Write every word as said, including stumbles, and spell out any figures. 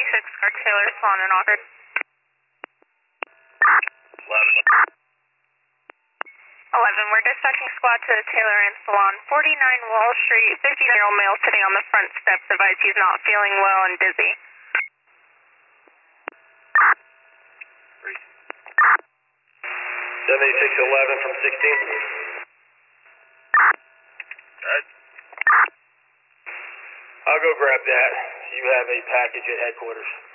seventy-six, Car Taylor, Salon and Otter. eleven. eleven, we're dispatching squad to the Taylor and Salon, forty-nine Wall Street, fifty-year-old male sitting on the front steps, advised he's not feeling well and dizzy. seventy-six eleven from sixteen. Good. I'll go grab that. You have a package at headquarters.